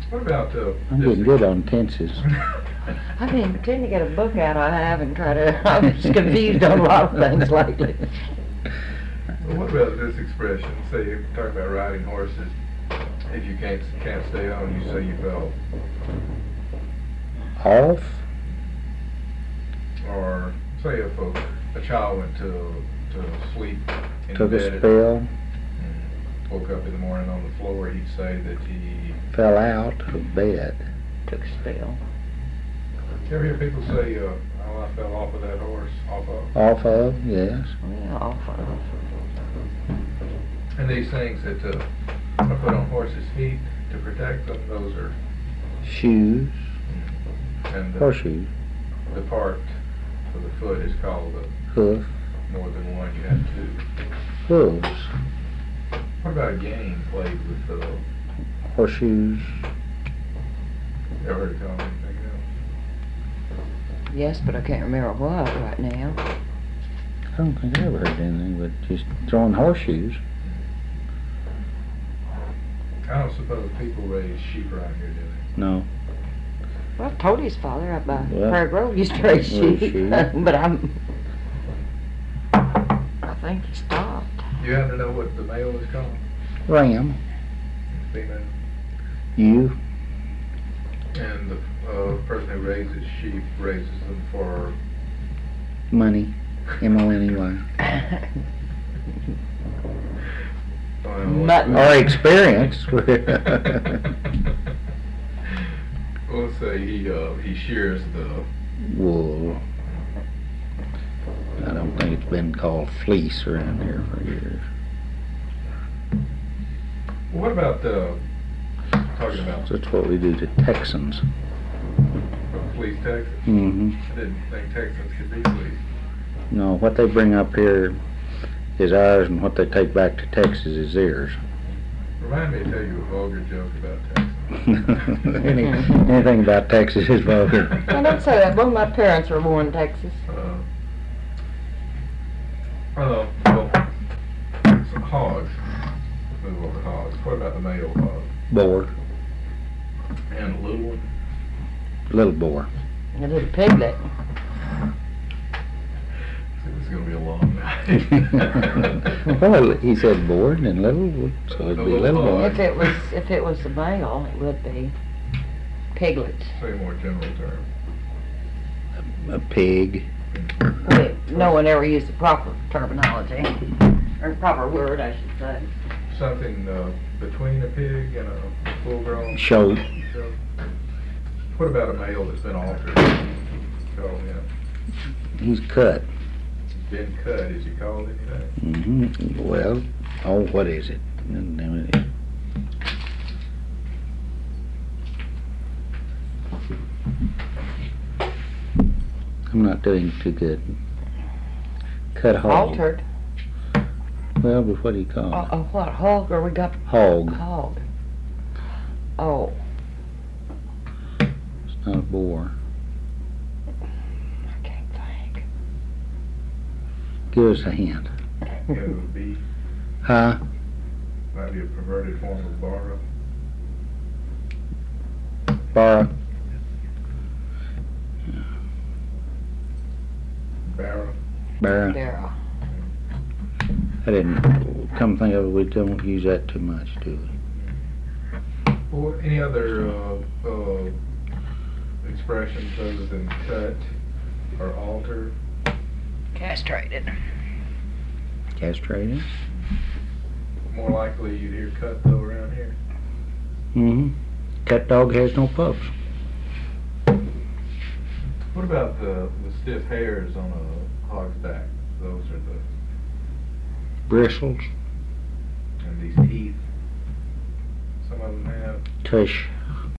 What about I'm getting good on tenses. I've been pretending to get a book out I have and try to, I'm just confused on a lot of things lately. Well, what about this expression? Say you're talking about riding horses. If you can't stay on, you say you fell. Off? Or say if a child went to sleep in Took bed a and spell? woke up in the morning on the floor, he'd say that he Fell out of bed. Took a spell. You ever hear people say, oh, I fell off of that horse, off of? Off of, yes. Yeah, off of. And these things that are put on horses' feet to protect them, those are... Shoes. And Horseshoes. the part of the foot is called a Hoof. more than one, you have two. Hooves. What about a game played with Horseshoes. you ever heard it called anything else? Yes, but I can't remember what right now. I don't think I ever heard anything but just throwing horseshoes. I don't suppose people raise sheep around here, do they? No. Well, Tody's father up by Well, Prairie Grove used to raise raise sheep, sheep. but I think he stopped. You happen to know what the male is called? Ram. Female? You. And the person who raises sheep raises them for... Money. M-O-N-E-Y. Mutton. Or experience. We'll say he shears the... Wool. I don't think it's been called fleece around here for years. What about talking about That's what we do to Texans. fleece Texas? Mm-hmm. I didn't think Texans could be fleeced. No, what they bring up here is ours, and what they take back to Texas is theirs. Remind me to tell you a vulgar joke about Texans. Anything about Texas is vulgar. I don't say that. Both my parents were born in Texas. Well, some hogs. Move on to hogs. What about the male hog? Boar. And a little one? Little boar. A little piglet. It's going to be a long night. Well, he said boar and little, so it'd be a little boy. If it was a male, it would be piglets. Say a more general term. A pig. No one ever used the proper terminology, or proper word, I should say. Something between a pig and a full-grown Shoat. show. What about a male that's been altered? Call him. He's cut. Been cut. Is he called anything? Mm-hmm. Well, oh, what is it? I'm not doing too good. Cut hog. Altered. Well, but what do you call it? What, hog, or we got Hog. hog? Oh, It's not a boar. I can't think. Give us a hint. It would be, Huh? might be a perverted form of borrow. Bar. Barrow. Barra. Barrel. I didn't come think of it. We don't use that too much, do we? Well, any other expressions other than cut or alter? Castrated. Castrated. More likely you'd hear cut though around here. Mm-hmm. Cut dog has no pups. What about the stiff hairs on a hog's back? Those are the, Bristles. and these teeth. Some of them have. Tush.